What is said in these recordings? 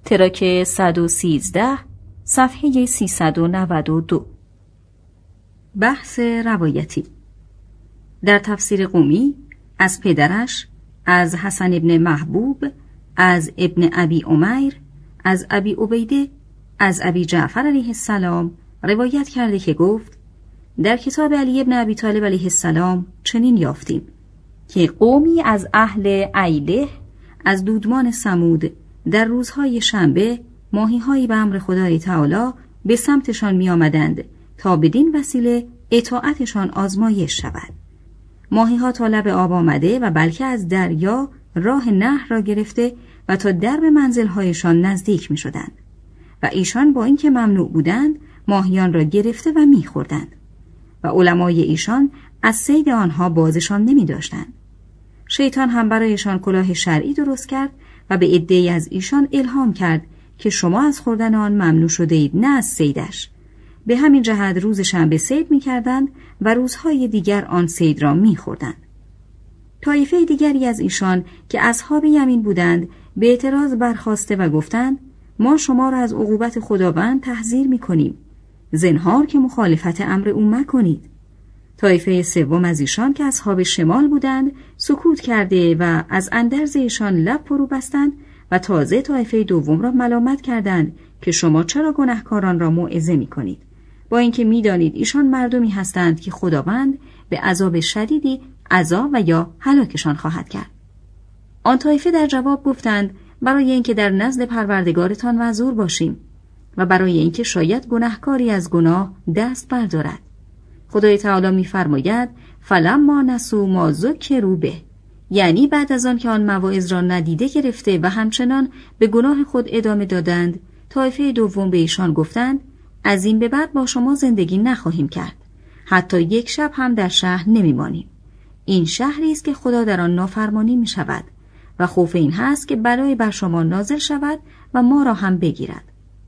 تراک 113 صفحه 392. بحث روایتی. در تفسیر قمی از پدرش، از حسن ابن محبوب، از ابن ابی عمیر، از ابی عبیده، از ابی جعفر علیه السلام روایت کرده که گفت در کتاب علی ابن ابی طالب علیه السلام چنین یافتیم که قومی از اهل ایله از دودمان ثمود در روزهای شنبه ماهی‌هایی به امر خدای تعالی به سمتشان می آمدند تا بدین وسیله اطاعتشان آزمایش شود. ماهی‌ها تا لب آب آمده و بلکه از دریا راه نهر را گرفته و تا درب منزل‌هایشان نزدیک می شدند و ایشان با اینکه ممنوع بودند ماهیان را گرفته و می خوردند و علمای ایشان از صید آنها بازشان نمی داشتند. شیطان هم برایشان کلاه شرعی درست کرد و به عده‌ای از ایشان الهام کرد که شما از خوردن آن ممنوع شده اید، نه از صیدش. به همین جهت روز شنبه صید می کردند و روزهای دیگر آن صید را می خوردند. طایفه دیگری از ایشان که اصحاب یمین بودند به اعتراض برخاسته و گفتند ما شما را از عقوبت خداوند تحذیر می کنیم، زنهار که مخالفت امر او مکنید. طایفه سوم از ایشان که اصحاب شمال بودند سکوت کرده و از اندرز ایشان لب فرو بستند و تازه طایفه دوم را ملامت کردند که شما چرا گناهکاران را موعظه می کنید، با اینکه می دانید ایشان مردمی هستند که خداوند به عذاب شدیدی عذاب و یا هلاکشان خواهد کرد. آن طایفه در جواب گفتند برای اینکه در نزد پروردگارتان معذور باشیم و برای اینکه شاید گناهکاری از گناه دست بردارد. خدای تعالی می‌فرماید فلما نسوا ما ذکروا به، یعنی بعد از آن که آن مواعظ را ندیده گرفته و همچنان به گناه خود ادامه دادند، طایفه دوم به ایشان گفتند از این به بعد با شما زندگی نخواهیم کرد، حتی یک شب هم در شهر نمی‌مانیم. این شهری است که خدا در آن نافرمانی می‌شود و خوف این هست که بلای بر شما نازل شود و ما را هم بگیرد.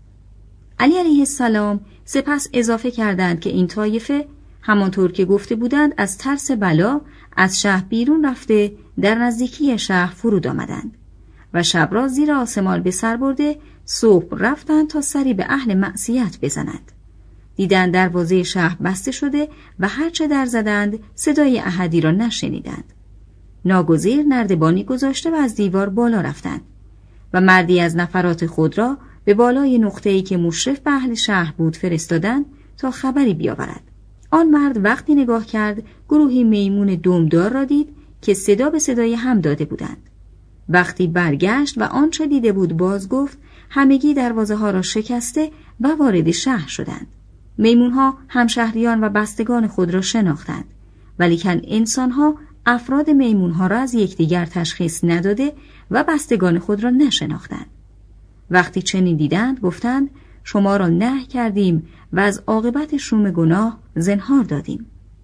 علی علیه السلام سپس اضافه کردند که این طایفه همانطور که گفته بودند از ترس بلا از شهر بیرون رفته در نزدیکی شهر فرود آمدند و شب را زیر آسمان به سر برده صبح رفتند تا سری به اهل معصیت بزنند. دیدند دروازه شهر بسته شده و هرچه در زدند صدای احدی را نشنیدند. ناگزیر نردبانی گذاشته و از دیوار بالا رفتند و مردی از نفرات خود را به بالای نقطه‌ای که مشرف به اهل شهر بود فرستادند تا خبری بیاورد. آن مرد وقتی نگاه کرد گروهی میمون دمدار را دید که صدا به صدای هم داده بودند. وقتی برگشت و آنچه دیده بود باز گفت همگی دروازه ها را شکسته و وارد شهر شدند. میمون ها همشهریان و بستگان خود را شناختند، ولیکن انسان ها افراد میمون ها را از یکدیگر تشخیص نداده و بستگان خود را نشناختند. وقتی چنین دیدند گفتند شما را نهی کردیم و از عاقبت شوم گناه زنهار دادیم.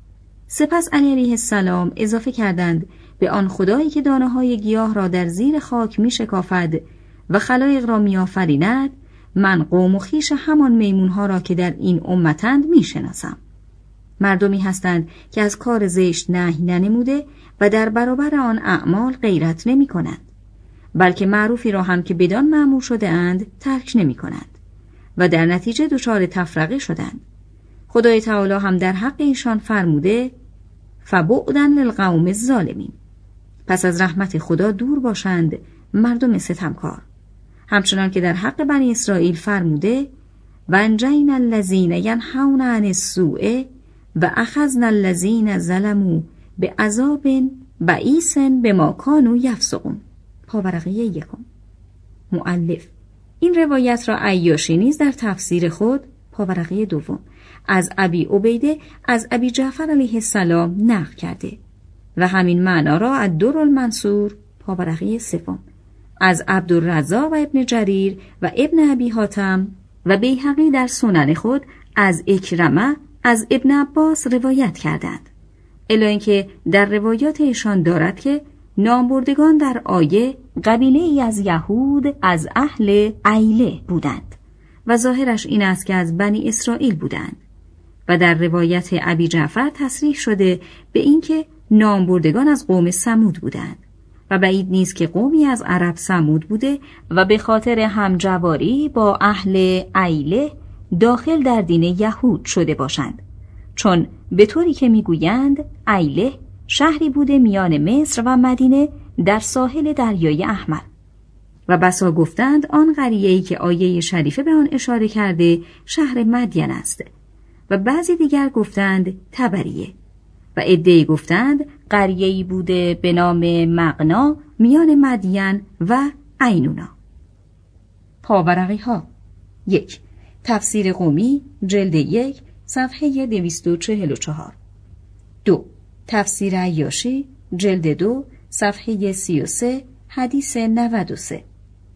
سپس علی علیه السلام اضافه کردند به آن خدایی که دانه‌های گیاه را در زیر خاک می شکافد و خلایق را می آفریند، من قوم و خویش همان میمونها را که در این امتند می شناسم. مردمی هستند که از کار زشت نهی ننموده و در برابر آن اعمال غیرت نمی کنند، بلکه معروفی را هم که بدان مأمور شده اند ترک نمی کنند و در نتیجه دچار تفرقه شدند. خدای تعالی هم در حق ایشان فرموده فبعداً للقوم الظالمین، پس از رحمت خدا دور باشند مردم ستمکار. همچنان که در حق بنی اسرائیل فرموده و انجینا الذین ینهون عن السوء و اخذنا الذین ظلموا بعذاب بئیس بما کانوا یفسقون. پاورقی 1. مؤلف این روایت را عیاشی نیز در تفسیر خود پاورقی 2 از ابی عبیده از ابی جعفر علیه السلام نقل کرده و همین معنا را الدر المنصور پاورقی 3 از عبدالرزاق و ابن جریر و ابن ابی حاتم و بیهقی در سنن خود از اکرمه از ابن عباس روایت کردند، الا اینکه در روایات ایشان دارد که نامبردگان در آیه قبیله ای از یهود از اهل ایله بودند و ظاهرش این است که از بنی اسرائیل بودند و در روایت ابی جعفر تصریح شده به اینکه نامبردگان از قوم ثمود بودند و بعید نیست که قومی از عرب ثمود بوده و به خاطر همجواری با اهل ایله داخل در دین یهود شده باشند، چون به طوری که میگویند ایله شهری بوده میان مصر و مدینه در ساحل دریای احمر و بسا گفتند آن قریه‌ای که آیه شریفه به آن اشاره کرده شهر مدین است و بعضی دیگر گفتند تبریه و عده‌ای گفتند قریه‌ای بوده به نام مغنا میان مدین و عینونا. پاورقی ها 1. تفسیر قومی جلد 1 صفحه 244. 2. تفسیر عیاشی جلد 2 صفحه 33 حدیث 93.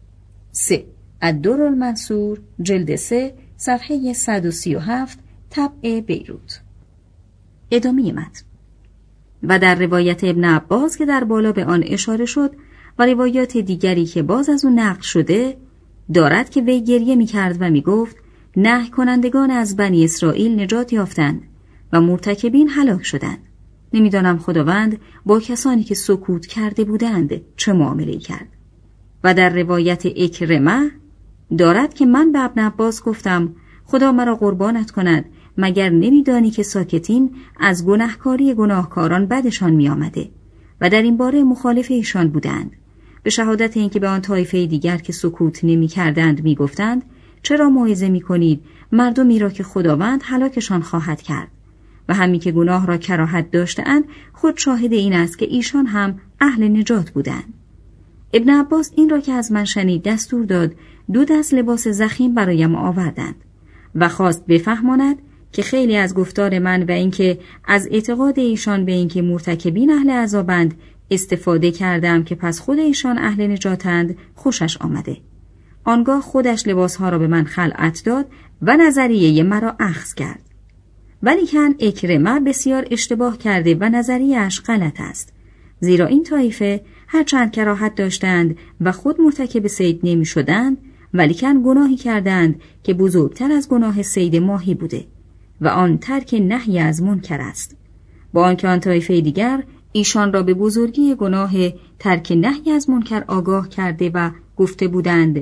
3. الدرالمنصور جلد 3 صفحه 137 طبع بیروت. ادامه متن. و در روایت ابن عباس که در بالا به آن اشاره شد و روایات دیگری که باز از اون نقل شده دارد که وی گریه می کرد و می گفت نهی کنندگان از بنی اسرائیل نجات یافتند و مرتکبین هلاک شدند. نمیدانم خداوند با کسانی که سکوت کرده بودند چه معامله‌ای کرد. و در روایت اکرمه دارد که من به ابن عباس گفتم خدا مرا قربانت کند مگر نمیدانی که ساکتین از گناهکاری گناهکاران بدشان می آمده و در این باره مخالف ایشان بودند، به شهادت اینکه به آن طایفه دیگر که سکوت نمی کردند می گفتند چرا موعظه می کنید مردمی را که خداوند هلاکشان خواهد کرد و همین که گناه را کراهت داشتند خود شاهد این است که ایشان هم اهل نجات بودند. ابن عباس این را که از من شنید دستور داد 2 دست لباس ضخیم برایم آوردند و خواست بفهماند که خیلی از گفتار من و اینکه از اعتقاد ایشان به اینکه مرتکبین اهل عذابند استفاده کردم که پس خود ایشان اهل نجاتند خوشش آمده. آنگاه خودش لباسها را به من خلعت داد و نظریه مرا اخذ کرد. ولیکن اکرمه بسیار اشتباه کرده و نظریه‌اش غلط است، زیرا این طایفه هرچند کراهت داشتند و خود مرتکب صید نمی شدند ولیکن گناهی کردند که بزرگتر از گناه صید ماهی بوده و آن ترک نهی از منکر است، با آنکه آن طایفه دیگر ایشان را به بزرگی گناه ترک نهی از منکر آگاه کرده و گفته بودند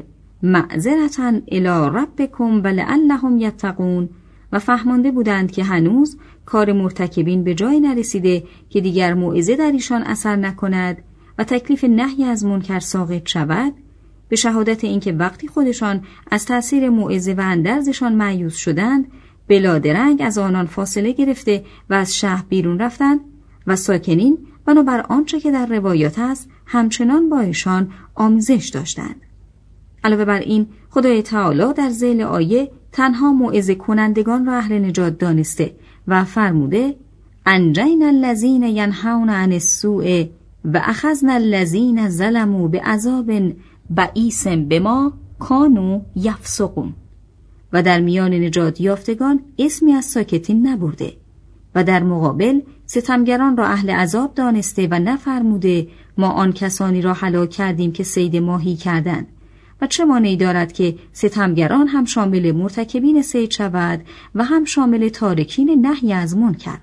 معذرةً الی ربکم ولعلهم یتقون و فهمانده بودند که هنوز کار مرتکبین به جای نرسیده که دیگر موعظه در ایشان اثر نکند و تکلیف نهی از منکر ساقط شود، به شهادت اینکه وقتی خودشان از تأثیر موعظه و اندرزشان مایوس شدند بلادرنگ از آنان فاصله گرفته و از شهر بیرون رفتند و ساکنین بنابر آنچه که در روایات است همچنان با ایشان آمیزش داشتند. علاوه بر این خدای تعالی در ذیل آیه تنها موعظه کنندگان را اهل نجات دانسته و فرموده انجینا الذین ینهون عن السوء و اخذنا الذین ظلموا بعذاب بئیس بما کانوا یفسقون و در میان نجات یافتگان اسمی از ساکتین نبرده و در مقابل ستمگران را اهل عذاب دانسته و نفرموده ما آن کسانی را هلاک کردیم که صید ماهی کردند و چه مانعی دارد که ستمگران هم شامل مرتکبین صید شود و هم شامل تارکین نهی از منکر.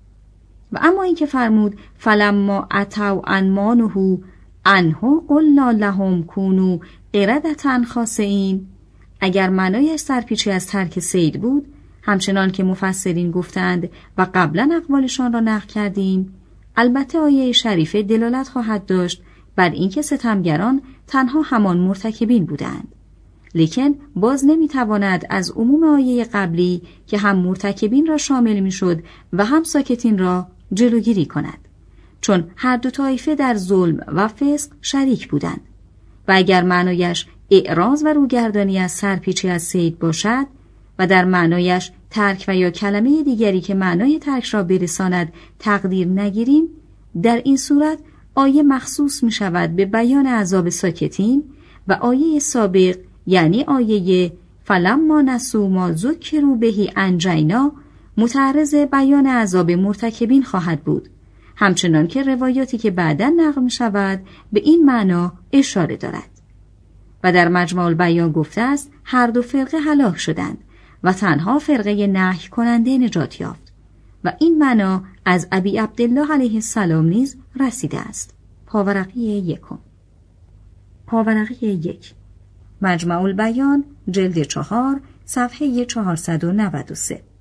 و اما این که فرمود فلما اتوا عن ما نهوا عنه قلنا لهم کونوا قردة خاسئین، اگر معنایش سرپیچی از ترک صید بود همچنان که مفسرین گفتند و قبلا اقوالشان را نقل کردیم، البته آیه شریفه دلالت خواهد داشت بر اینکه ستمگران تنها همان مرتکبین بودند، لیکن باز نمیتواند از عموم آیه قبلی که هم مرتکبین را شامل میشد و هم ساکتین را جلوگیری کند، چون هر دو طایفه در ظلم و فسق شریک بودند و اگر معنایش اعراض و روگردانی از سرپیچی از صید باشد و در معنایش ترک و یا کلمه دیگری که معنای ترک را برساند تقدیر نگیریم، در این صورت آیه مخصوص می شود به بیان عذاب ساکتین و آیه سابق یعنی آیه فلما نسوا ما ذکروا به انجینا متعرض بیان عذاب مرتکبین خواهد بود، همچنان که روایاتی که بعداً نقل می شود به این معنا اشاره دارد. و در مجمع البیان گفته است هر دو فرقه هلاک شدند و تنها فرقه نهی کننده نجات یافت و این معنا از ابی عبدالله علیه السلام نیز رسیده است. پاورقی یکم. پاورقی 1 مجمع البیان جلد 4 صفحه 493.